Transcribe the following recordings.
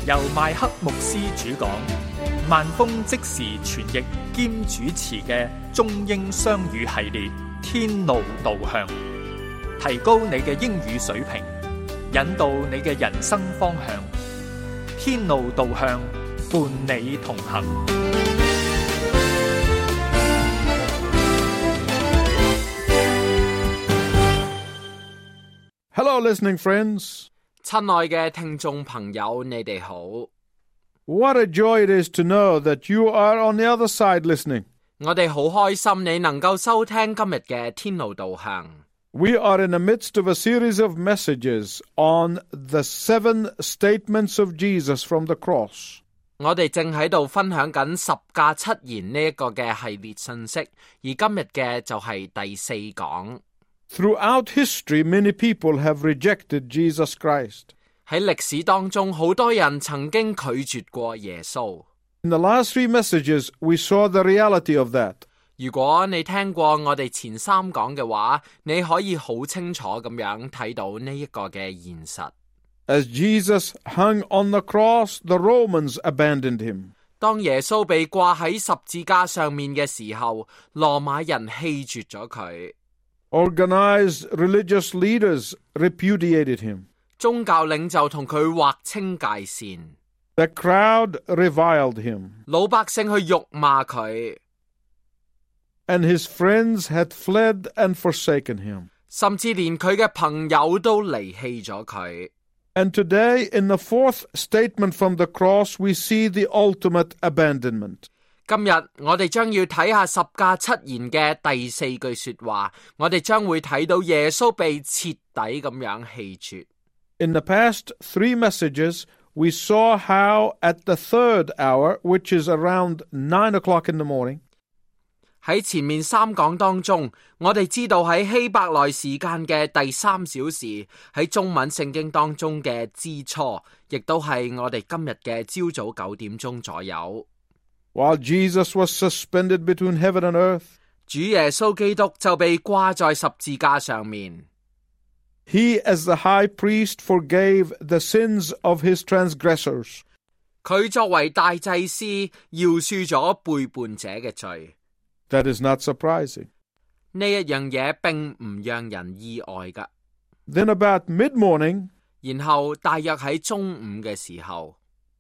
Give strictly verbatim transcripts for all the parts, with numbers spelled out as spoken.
由麥克牧師主講，萬峰即時傳譯兼主持嘅中英雙語系列《天路導向》，提高你嘅英語水平，引導你嘅人生方向。天路導向，伴你同行。 Hello, listening friends. 親愛嘅聽眾朋友，你哋好。 What a joy it is to know that you are on the other side listening. 我哋好開心你能夠收聽今日嘅天路導向。 We are in the midst of a series of messages on the seven statements of Jesus from the cross. 我哋正喺度分享緊十架七言呢一個嘅系列信息，而今日嘅就係第四講。 Throughout history, many people have rejected Jesus Christ. 喺歷史當中，好多人曾經拒絕過耶穌。 In the last three messages, we saw the reality of that. 如果你聽過我哋前三講嘅話，你可以好清楚咁樣睇到呢一個嘅現實。 As Jesus hung on the cross, the Romans abandoned him. 當耶穌被掛喺十字架上面嘅時候，羅馬人棄絕咗佢。 Organized religious leaders repudiated him. 宗教領袖同佢劃清界線。 The crowd reviled him. 老百姓去辱罵佢。 And his friends had fled and forsaken him. 甚至連佢嘅朋友都離棄咗佢。 And today, in the fourth statement from the cross, we see the ultimate abandonment. 今日我哋將要睇下十架七言嘅第四句說話，我哋將會睇到耶穌被徹底咁樣棄絕。 In the past three messages, we saw how at the third hour, which is around nine o'clock in the morning, 喺前面三講當中，我哋知道喺希伯來時間嘅第三小時，喺中文聖經當中嘅之初，亦都係我哋今日嘅朝早九點鐘左右。 While Jesus was suspended between heaven and earth, 主耶穌基督就被掛在十字架上面。 he, as the high priest, forgave the sins of his transgressors. 佢作為大祭司，饒恕咗背叛者嘅罪。 That is not surprising. 呢一樣嘢並唔讓人意外噶。 Then about mid-morning, 然後大約喺中午嘅時候，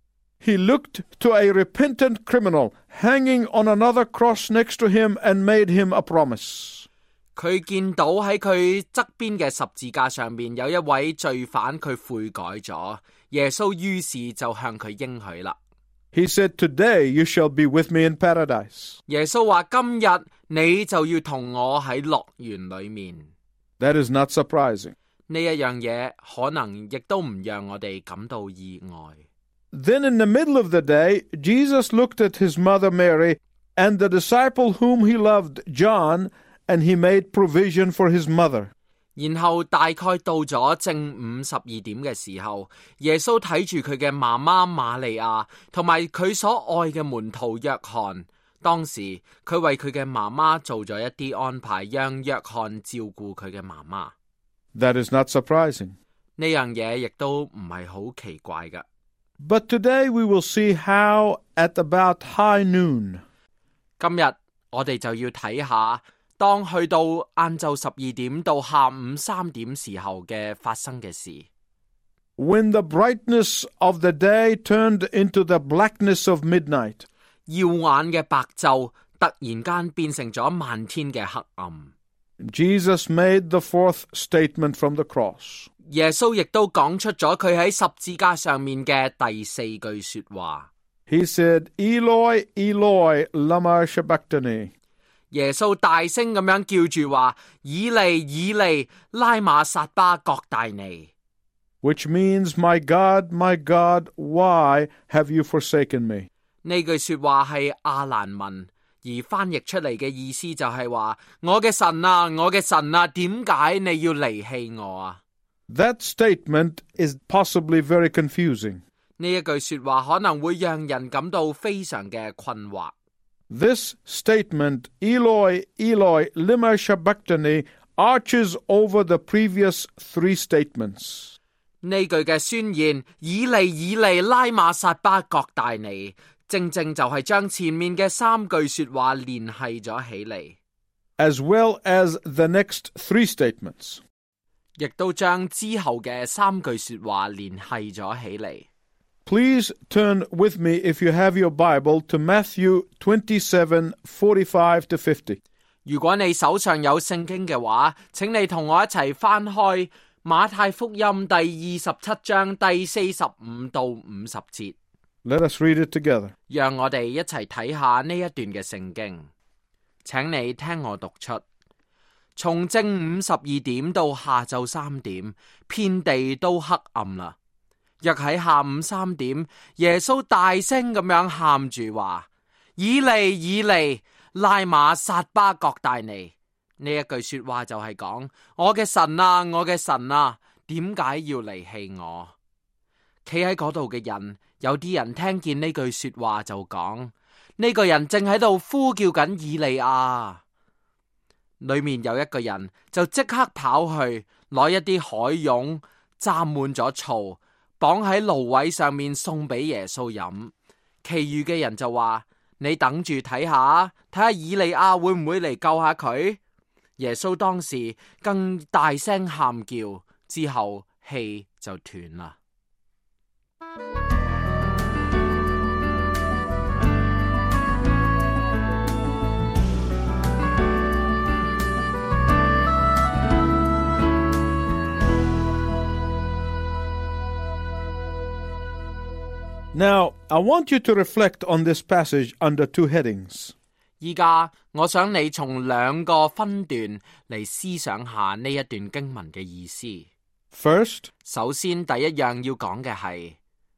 he looked to a repentant criminal hanging on another cross next to him and made him a promise. 佢見到喺佢側邊嘅十字架上面有一位罪犯，佢悔改咗。耶穌於是就向佢應許啦。 He said, "Today you shall be with me in paradise." 耶穌話：今日你就要同我喺樂園裏面。 That is not surprising. 呢一樣嘢可能亦都唔讓我哋感到意外。 Then in the middle of the day, Jesus looked at his mother Mary and the disciple whom he loved, John, and he made provision for his mother. 然後大概到咗正午十二點嘅時候，耶穌睇住佢嘅媽媽瑪利亞同埋佢所愛嘅門徒約翰。當時佢為佢嘅媽媽做咗一啲安排，讓約翰照顧佢嘅媽媽。 That is not surprising. 呢樣嘢亦都唔係好奇怪㗎。 But today we will see how at about high noon, 今日我哋就要睇下，當去到晏晝十二點到下午三點時候嘅發生嘅事。 when the brightness of the day turned into the blackness of midnight, 耀眼嘅白晝突然間變成咗漫天嘅黑暗。 Jesus made the fourth statement from the cross. 耶穌亦都講出咗佢喺十字架上面嘅第四句說話。 He said, Eloi, Eloi, lama sabachthani. 耶穌大聲咁樣叫住話：以利，以利，拉馬撒巴各大尼。 Which means, my God, my God, why have you forsaken me? 呢句說話係亞蘭文，而翻譯出嚟嘅意思就係話：我嘅神啊，我嘅神啊，點解你要離棄我啊？ That statement is possibly very confusing. 呢一句說話可能會讓人感到非常嘅困惑。 This statement, Eloi, Eloi, lima sabachthani, arches over the previous three statements. 呢句嘅宣言，以利以利拉馬撒巴各大尼，正正就係將前面嘅三句說話聯繫咗起嚟， as well as the next three statements. 亦都將之後嘅三句說話聯繫咗起嚟。 Please turn with me, if you have your Bible, to Matthew twenty-seven, forty-five to fifty. 如果你手上有聖經嘅話，請你同我一齊翻開馬太福音第二十七章第四十五到五十節。 Let us read it together. 讓我哋一齊睇下呢一段嘅聖經。請你聽我讀出：從正午十二點到下晝三點，遍地都黑暗啦。約喺下午三點，耶穌大聲咁樣喊住話：以利以利拉馬撒巴各大尼。呢一句說話就係講：我嘅神啊，我嘅神啊，點解要離棄我？企喺嗰度嘅人，有啲人聽見呢句說話就講：呢個人正喺度呼叫緊以利亞。裏面有一個人就即刻跑去攞一啲海湧，沾滿咗醋，綁喺蘆葦上面送俾耶穌飲。其餘嘅人就話：你等住睇下，睇下以利亞會唔會嚟救下佢？耶穌當時更大聲喊叫，之後氣就斷啦。 Now, I want you to reflect on this passage under two headings. 依家我想你從兩個分段嚟思想下呢一段經文嘅意思。 First, 首先第一樣要講嘅係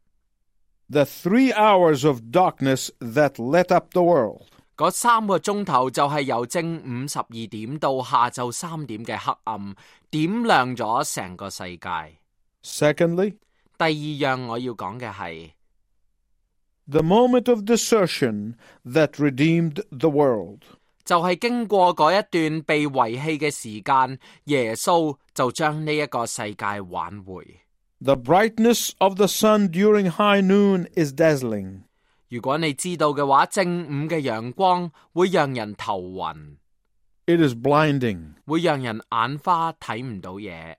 the three hours of darkness that lit up the world. 嗰三個鐘頭就係由正午十二點到下晝三點嘅黑暗，點亮咗成個世界。 Secondly, 第二樣我要講嘅係 the moment of desertion that redeemed the world. 就係經過嗰一段被遺棄嘅時間，耶穌就將呢一個世界挽回。 The brightness of the sun during high noon is dazzling. 如果你知道嘅話，正午嘅陽光會讓人頭暈。 It is blinding. 會讓人眼花睇唔到嘢。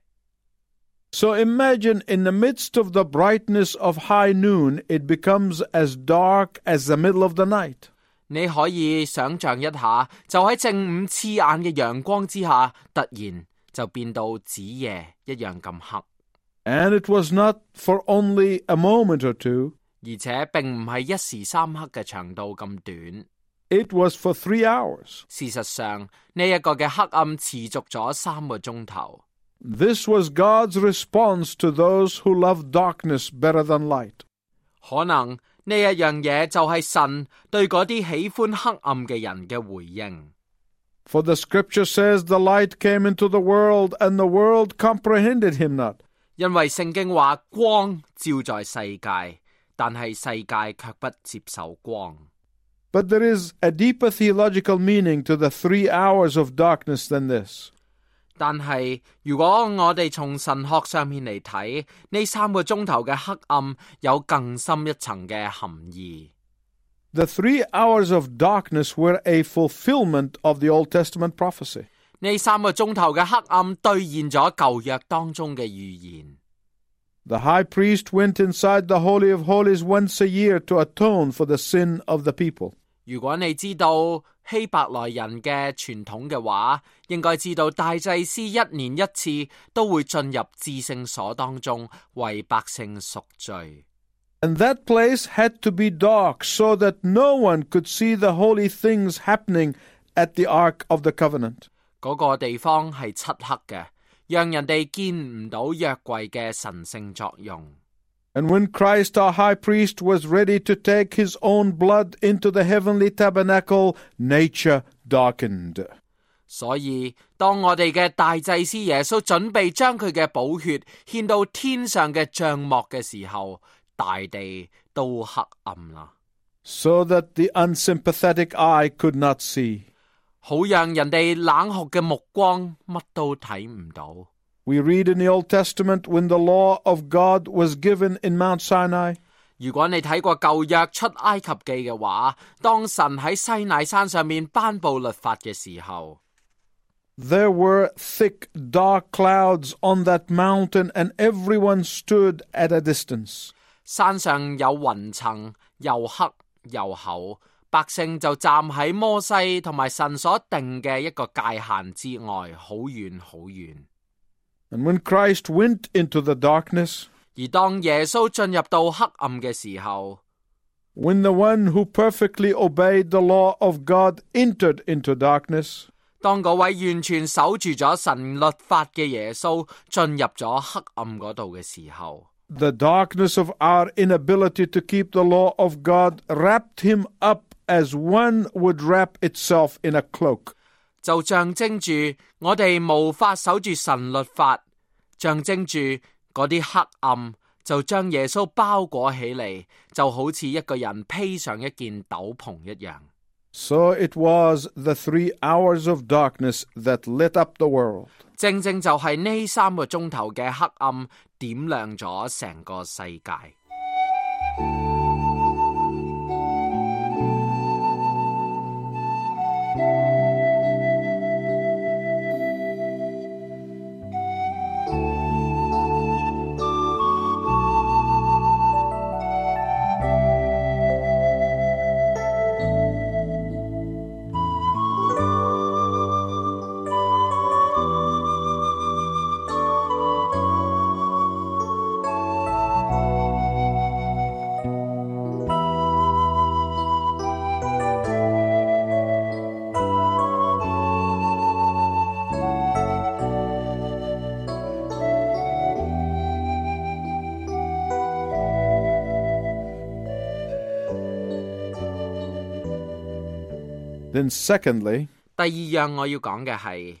So imagine in the midst of the brightness of high noon, it becomes as dark as the middle of the night. 你可以想象一下，就喺正午刺眼嘅陽光之下，突然就變到子夜一樣咁黑。 And it was not for only a moment or two. 而且並唔係一時三刻嘅長度咁短。 It was for three hours. 事實上，呢一個嘅黑暗持續咗三個鐘頭。 This was God's response to those who love darkness better than light. 可能呢一樣嘢就係神對嗰啲喜歡黑暗嘅人嘅回應。 For the scripture says the light came into the world and the world comprehended him not. 因為聖經話光照在世界，但係世界卻不接受光。 But there is a deeper theological meaning to the three hours of darkness than this. 但係如果我哋從神學上面嚟睇，呢三個鐘頭嘅黑暗有更深一層嘅含義。 The three hours of darkness were a fulfillment of the Old Testament prophecy. 呢三個鐘頭嘅黑暗兌現咗舊約當中嘅預言。 The high priest went inside the Holy of Holies once a year to atone for the sin of the people. 如果你知道希伯來人嘅傳統嘅話，應該知道大祭司一年一次都會進入至聖所當中為百姓贖罪。 And that place had to be dark so that no one could see the holy things happening at the Ark of the Covenant. 嗰個地方係漆黑嘅，讓人哋見唔到約櫃嘅神聖作用。 And when Christ our high priest was ready to take his own blood into the heavenly tabernacle, nature darkened. 所以當我哋嘅大祭司耶穌準備將佢嘅寶血獻到天上嘅帳幕嘅時候，大地都黑暗啦。 So that the unsympathetic eye could not see. 好讓人哋冷酷嘅目光乜都睇唔到。 We read in the Old Testament when the law of God was given in Mount Sinai, 如果你睇過舊約出埃及記嘅話，當神喺西乃山上面頒布律法嘅時候， there were thick, dark clouds on that mountain, and everyone stood at a distance. 山上有雲層，又黑又厚，百姓就站喺摩西同埋神所定嘅一個界限之外，好遠好遠。 And when Christ went into the darkness, 而當耶穌進入到黑暗嘅時候， when the one who perfectly obeyed the law of God entered into darkness, 當嗰位完全守住咗神律法嘅耶穌進入咗黑暗嗰度嘅時候， the darkness of our inability to keep the law of God wrapped him up as one would wrap itself in a cloak. 就象徵住我哋無法守住神律法，象徵住嗰啲黑暗就將耶穌包裹起嚟，就好似一個人披上一件斗篷一樣。 So it was the three hours of darkness that lit up the world. 正正就係呢三個鐘頭嘅黑暗點亮咗成個世界。 Then secondly, 第二樣我要講嘅係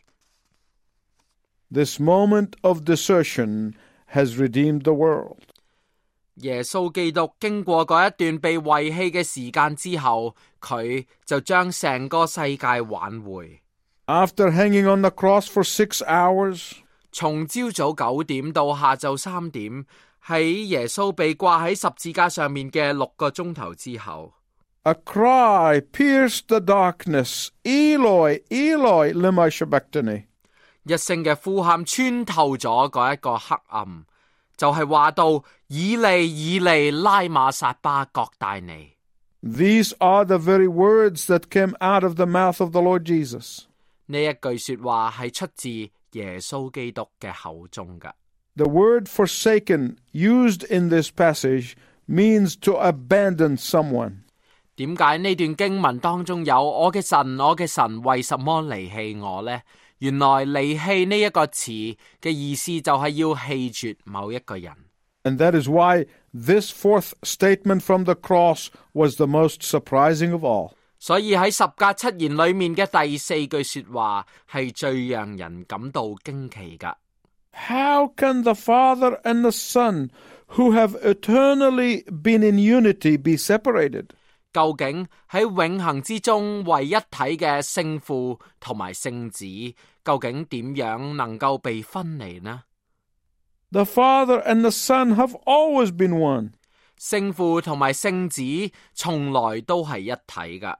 this moment of desertion has redeemed the world. 耶穌基督經過嗰一段被遺棄嘅時間之後，佢就將成個世界挽回。 After hanging on the cross for six hours, 從朝早九點到下晝三點，喺耶穌被掛喺十字架上面嘅六個鐘頭之後， a cry pierced the darkness, Eloi, Eloi, lema sabachthani. 一聲嘅呼喊穿透咗嗰一個黑暗，就係話到以利以利拉馬撒巴各大尼。 These are the very words that came out of the mouth of the Lord Jesus. 呢一句說話係出自耶穌基督嘅口中㗎。 The word forsaken used in this passage means to abandon someone. 點解呢段經文當中有我嘅神，我嘅神為什麼離棄我呢？原來離棄呢一個詞嘅意思就係要棄絕某一個人。 And that is why this fourth statement from the cross was the most surprising of all. 所以喺十架七言裏面嘅第四句說話係最讓人感到驚奇㗎。 How can the Father and the Son, who have eternally been in unity, be separated? 究竟喺永恆之中為一體嘅聖父同埋聖子，究竟點樣能夠被分離呢？ The Father and the Son have always been one. 聖父同埋聖子從來都係一體㗎。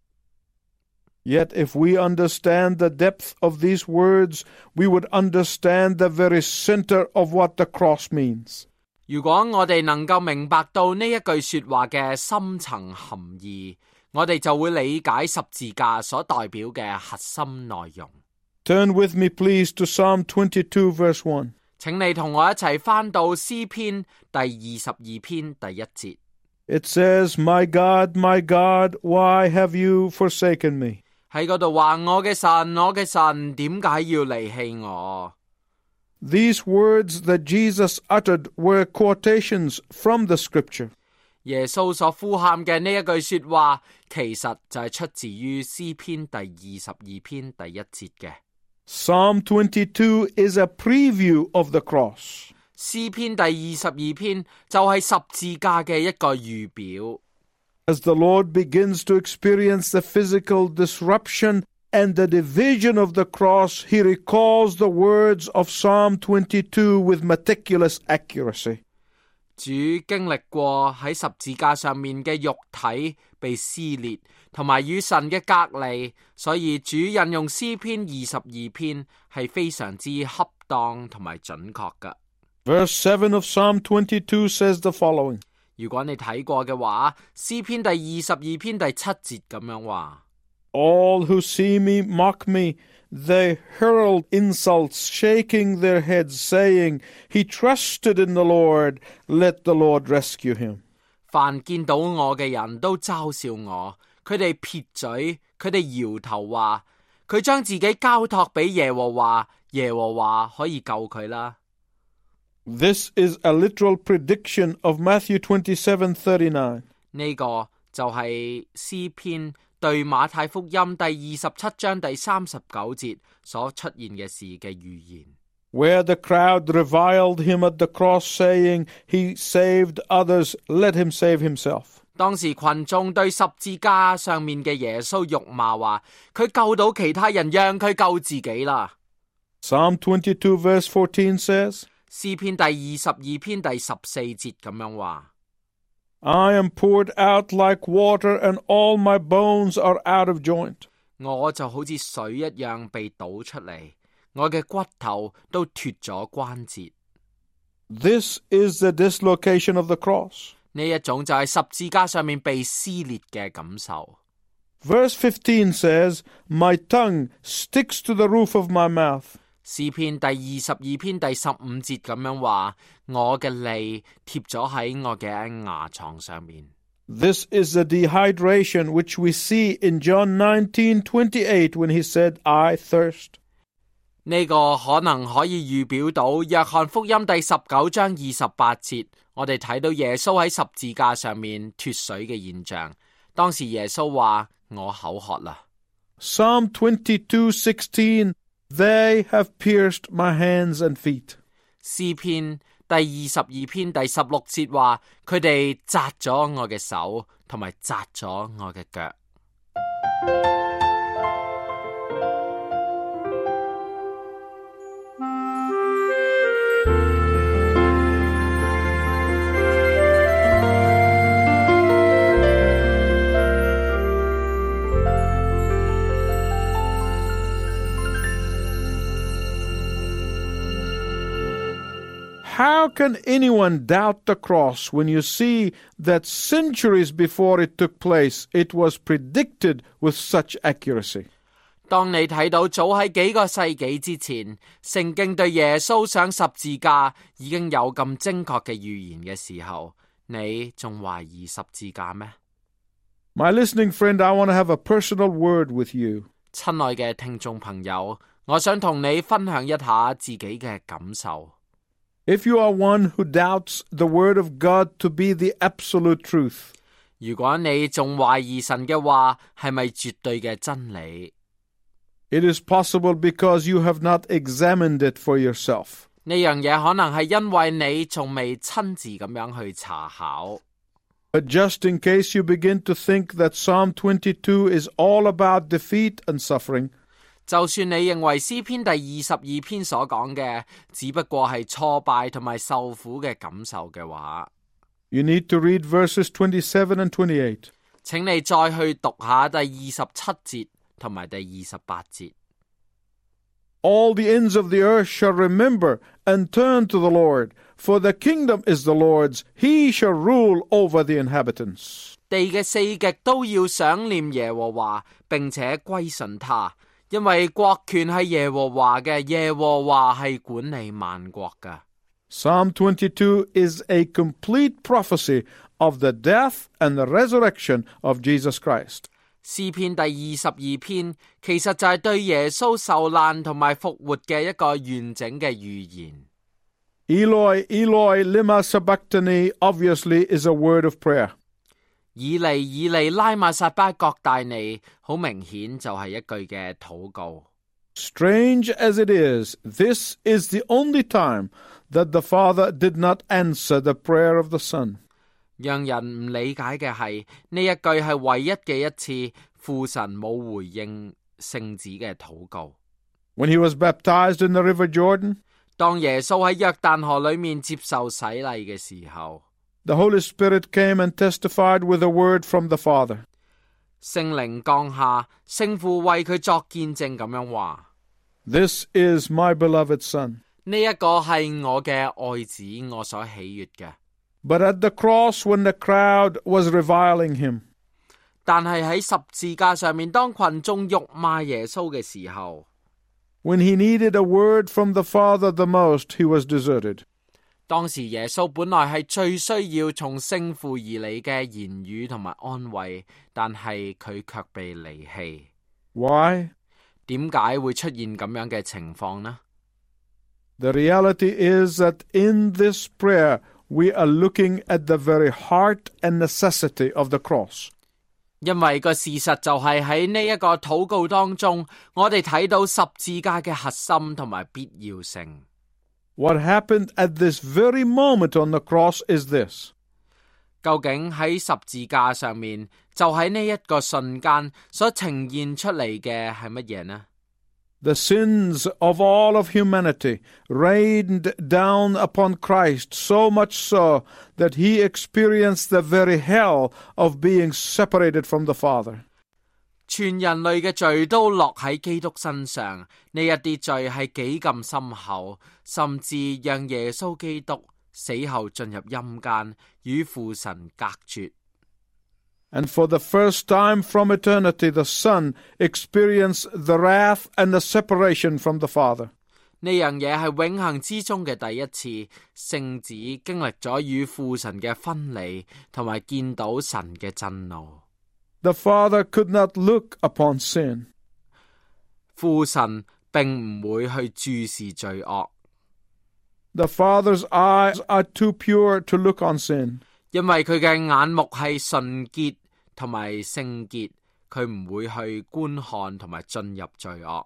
Yet if we understand the depth of these words, we would understand the very center of what the cross means. 如果我哋能夠明白到呢一句說話嘅深層含義，我哋就會理解十字架所代表嘅核心內容。 Turn with me, please, to Psalm twenty-two, verse one. 請你同我一齊翻到詩篇第二十二篇第一節。 It says, My God, my God, why have you forsaken me? 喺嗰度話我嘅神，我嘅神，點解要離棄我？ These words that Jesus uttered were quotations from the scripture. 耶穌所呼喊嘅呢一句說話，其實就係出自於詩篇第二十二篇第一節嘅。 Psalm twenty-two is a preview of the cross. 詩篇第二十二篇就係十字架嘅一個預表。 As the Lord begins to experience the physical disruption and the division of the cross, he recalls the words of Psalm twenty-two with meticulous accuracy. 主經歷過喺十字架上面嘅肉體被撕裂，同埋與神嘅隔離，所以主引用詩篇二十二篇係非常之恰當同埋準確㗎。 Verse seven of Psalm twenty-two says the following. 如果你睇過嘅話，詩篇第二十二篇第七節咁樣話 All who see me mock me. They hurl insults, shaking their heads, saying, He trusted in the Lord. Let the Lord rescue him. 凡見到我嘅人都嘲笑我，佢哋撇嘴，佢哋搖頭話，佢將自己交託俾耶和華，耶和華可以救佢啦。 This is a literal prediction of Matthew twenty-seven thirty-nine. 呢個就係詩篇對馬太福音第二十七章第三十九節所出現嘅事嘅預言。 Where the crowd reviled him at the cross, saying, He saved others, let him save himself. 當時群眾對十字架上面嘅耶穌辱罵話，佢救到其他人，讓佢救自己啦。 Psalm twenty-two verse fourteen says, 詩篇第二十二篇第十四節咁樣話。 I am poured out like water, and all my bones are out of joint. 我就好似水一樣被倒出嚟，我嘅骨頭都脫咗關節。 This is the dislocation of the cross. 呢一種就係十字架上面被撕裂嘅感受。 Verse fifteen says, My tongue sticks to the roof of my mouth. 詩篇第二十二篇第十五節咁樣話，我嘅脷貼咗喺我嘅牙床上面。 This is the dehydration which we see in John nineteen twenty-eight when he said, I thirst. 呢個可能可以預表到約翰福音第十九章二十八節，我哋睇到耶穌喺十字架上面脫水嘅現象。當時耶穌話，我口渴啦。 Psalm twenty-two sixteen.They have pierced my hands and feet. 詩篇第二十二篇第十六節話，佢哋扎咗我嘅手，同埋扎咗我嘅腳。 How can anyone doubt the cross when you see that centuries before it took place, it was predicted with such accuracy? 當你睇到早喺幾個世紀之前，聖經對耶穌上十字架已經有咁精確嘅預言嘅時候，你仲懷疑十字架咩？ My listening friend, I want to have a personal word with you. 親愛嘅聽眾朋友，我想同你分享一下自己嘅感受。 If you are one who doubts the word of God to be the absolute truth, 如果你仲懷疑神嘅話係咪絕對嘅真理， it is possible because you have not examined it for yourself. 呢樣嘢可能係因為你仲未親自咁樣去查考。 But just in case you begin to think that Psalm twenty-two is all about defeat and suffering, 就算你認為詩篇第二十二篇所講嘅只不過係挫敗同埋受苦嘅感受嘅話， you need to read verses twenty-seven and twenty-eight. 請你再去讀下第二十七節同埋第二十八節。 All the ends of the earth shall remember and turn to the Lord, for the kingdom is the Lord's, he shall rule over the inhabitants. 地嘅四極都要想念耶和華，並且歸順他。因為國權係耶和華嘅，耶和華係管理萬國嘅。 Psalm twenty-two is a complete prophecy of the death and the resurrection of Jesus Christ. 詩篇第二十二篇其實就係對耶穌受難同埋復活嘅一個完整嘅預言。 Eloi, Eloi, lima sabachthani obviously is a word of prayer. 以利以利拉馬撒巴各大尼，好明顯就係一句嘅禱告。 Strange as it is, this is the only time that the Father did not answer the prayer of the Son. 讓人唔理解嘅係呢一句係唯一嘅一次父神冇回應聖子嘅禱告。 When he was baptized in the river Jordan, 當耶穌喺約旦河裏面接受洗禮嘅時候， the Holy Spirit came and testified with a word from the Father. 聖靈降下，聖父為佢作見證咁樣話： This is my beloved Son. 呢一個係我嘅愛子，我所喜悅嘅。 But at the cross, when the crowd was reviling him, 但係喺十字架上面，當群眾辱罵耶穌嘅時候， when he needed a word from the Father the most, he was deserted. 當時耶穌本來係最需要從聖父而嚟嘅言語同埋安慰，但係佢卻被離棄。 Why? 點解會出現咁樣嘅情況呢？ The reality is that in this prayer, we are looking at the very heart and necessity of the cross. 因為個事實就係喺呢一個禱告當中，我哋睇到十字架嘅核心同埋必要性。 What happened at this very moment on the cross is this. 究竟喺十字架上面，就喺呢一個瞬間所呈現出嚟嘅係乜嘢呢？ The sins of all of humanity rained down upon Christ, so much so that he experienced the very hell of being separated from the Father. 全人類嘅罪都落喺基督身上，呢一啲罪係幾咁深厚，甚至讓耶穌基督死後進入陰間，與父神隔絕。 And for the first time from eternity, the Son experienced the wrath and the separation from the Father. 呢樣嘢係永恆之中嘅第一次，聖子經歷咗與父神嘅分離，同埋見到神嘅震怒。 The Father could not look upon sin. 父神並唔會去注視罪惡。 The Father's eyes are too pure to look on sin. 因為佢嘅眼目係純潔同埋聖潔，佢唔會去觀看同埋進入罪惡。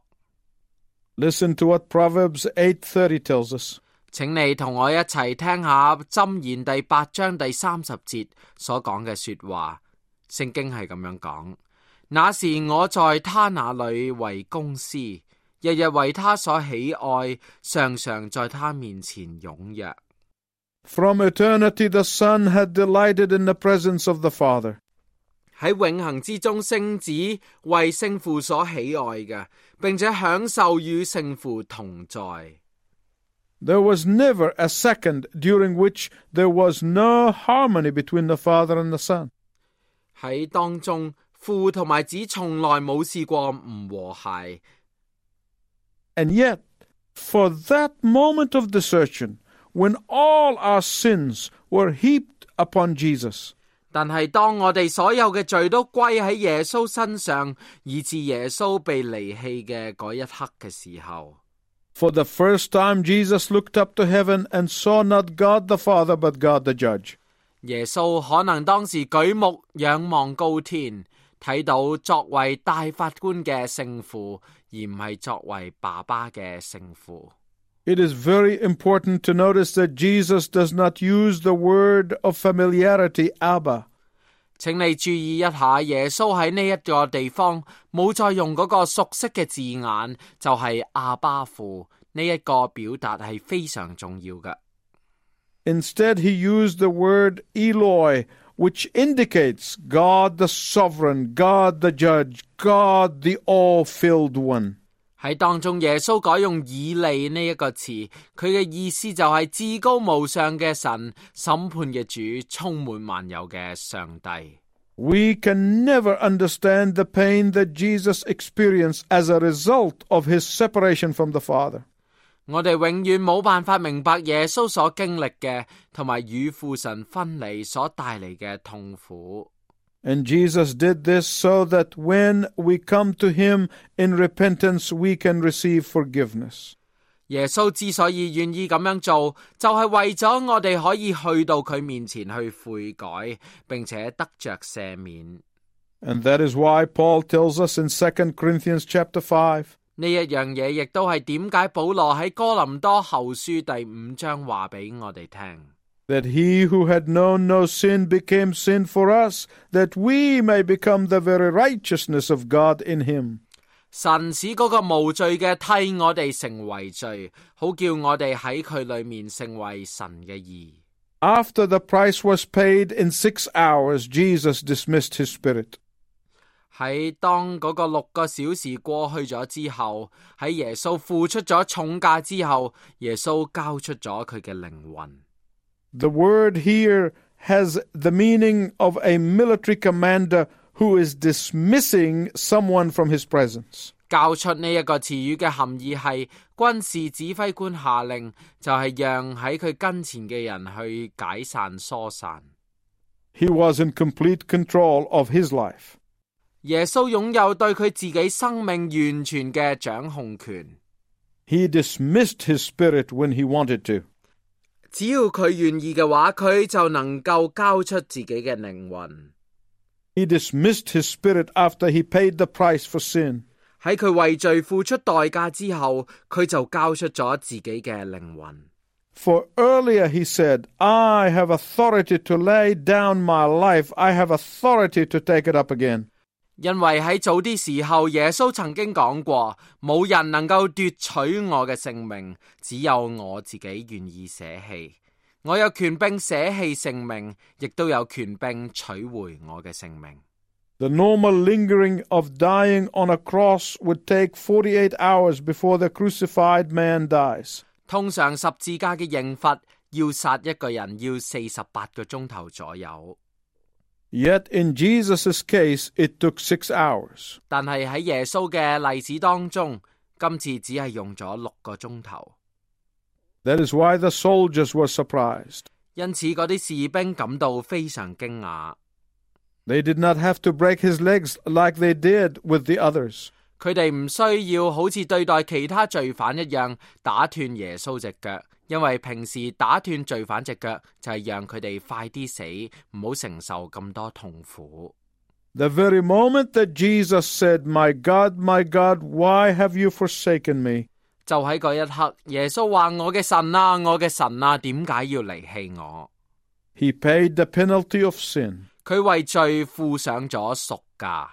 Listen to what Proverbs eight thirty tells us. 請你同我一齊聽下箴言第八章第三十節所講嘅說話。聖經係咁樣講：那時我在他那裏為公司，日日為他所喜愛，常常在他面前踴躍。 From eternity, the Son had delighted in the presence of the Father. 喺永恆之中，聖子為聖父所喜愛嘅，並且享受與聖父同在。 There was never a second during which there was no harmony between the Father and the Son. 喺當中，父同埋子從來冇試過唔和諧。 And yet, for that moment of desertion, when all our sins were heaped upon Jesus, 但係當我哋所有嘅罪都歸喺耶穌身上，以致耶穌被離棄嘅嗰一刻嘅時候， for the first time Jesus looked up to heaven and saw not God the Father but God the Judge. 耶穌可能當時舉目仰望高天，睇到作為大法官嘅聖父，而唔係作為爸爸嘅聖父。 It is very important to notice that Jesus does not use the word of familiarity, Abba. 請你注意一下，耶穌喺呢一個地方冇再用嗰個熟悉嘅字眼，就係阿爸父，呢一個表達係非常重要嘅。 Instead, he used the word Eloi, which indicates God the sovereign, God the judge, God the all-filled one. 喺當中，耶穌改用以利呢一個詞，佢嘅意思就係至高無上嘅神，審判嘅主，充滿萬有嘅上帝。 We can never understand the pain that Jesus experienced as a result of his separation from the Father. 我哋永遠冇辦法明白耶穌所經歷嘅，同埋與父神分離所帶嚟嘅痛苦。 And Jesus did this so that when we come to him in repentance, we can receive forgiveness. 耶穌之所以願意咁樣做，就係為咗我哋可以去到佢面前去悔改，並且得着赦免。 And that is why Paul tells us in Second Corinthians chapter five. 呢一樣嘢亦都係點解保羅喺哥林多後書第五章話俾我哋聽。 That he who had known no sin became sin for us, that we may become the very righteousness of God in him. 神使嗰個無罪嘅替我哋成為罪，好叫我哋喺佢裏面成為神嘅義。 After the price was paid in six hours, Jesus dismissed his spirit. 喺當嗰個六個小時過去咗之後，喺耶穌付出咗重價之後，耶穌交出咗佢嘅靈魂。 The word here has the meaning of a military commander who is dismissing someone from his presence. 交出呢一個詞語嘅含義係軍事指揮官下令，就係讓喺佢跟前嘅人去解散疏散。 He was in complete control of his life. 耶穌擁有對佢自己生命完全嘅掌控權。 He dismissed his spirit when he wanted to. 只要佢願意嘅話，佢就能夠交出自己嘅靈魂。 He dismissed his spirit after he paid the price for sin. 喺佢為罪付出代價之後，佢就交出咗自己嘅靈魂。 For earlier he said, I have authority to lay down my life. I have authority to take it up again. 因為喺早啲時候，耶穌曾經講過，冇人能夠奪取我嘅性命，只有我自己願意捨棄。我有權柄捨棄性命，亦都有權柄取回我嘅性命。 The normal lingering of dying on a cross would take forty-eight hours before the crucified man dies. 通常十字架嘅刑罰要殺一個人要四十八個鐘頭左右。 Yet in Jesus' case, it took six hours. 但係喺耶穌嘅例子當中，今次只係用咗六個鐘頭。 That is why the soldiers were surprised. 因此嗰啲士兵感到非常驚訝。 They did not have to break his legs like they did with the others. 佢哋唔需要好似對待其他罪犯一樣打斷耶穌隻腳，因為平時打斷罪犯隻腳就係讓佢哋快啲死，唔好承受咁多痛苦。 The very moment that Jesus said, My God, my God, why have you forsaken me? 就喺嗰一刻，耶穌話：我嘅神啊，我嘅神啊，點解要離棄我？ He paid the penalty of sin. 佢為罪付上咗贖價。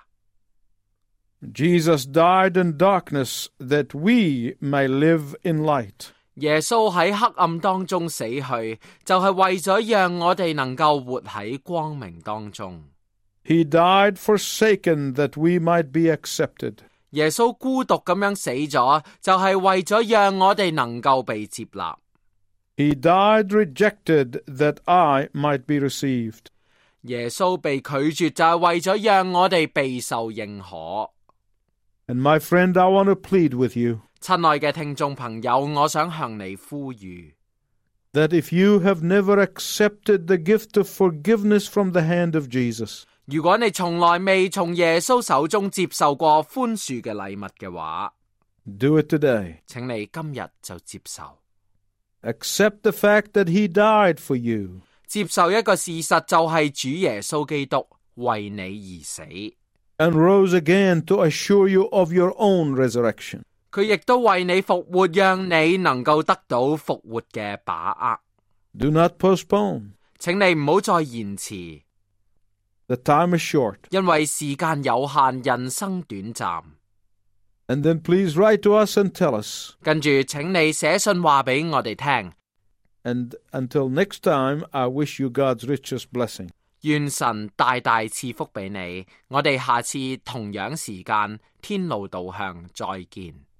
Jesus died in darkness that we may live in light. 耶穌喺黑暗當中死去，就係為咗讓我哋能夠活喺光明當中。 He died forsaken that we might be accepted. 耶穌孤獨咁樣死咗，就係為咗讓我哋能夠被接納。 He died rejected that I might be received. 耶穌被拒絕就係為咗讓我哋備受認可。 And my friend, I want to plead with you. 親愛嘅聽眾朋友，我想向你呼籲 that if you have never accepted the gift of forgiveness from the hand of Jesus, 如果你從來未從耶穌手中接受過寬恕嘅禮物嘅話， do it today. 請你今日就接受。 Accept the fact that he died for you. 接受一個事實，就係主耶穌基督為你而死， and rose again to assure you of your own resurrection. 佢亦都為你復活，讓你能夠得到復活嘅把握。 Do not postpone. 請你唔好再延遲， The time is short. 因為時間有限，人生短暫。 And then please write to us and tell us. 跟住請你寫信話俾我哋聽。 And until next time, I wish you God's richest blessing. 願神大大賜福俾你。我哋下次同樣時間天路導向再見。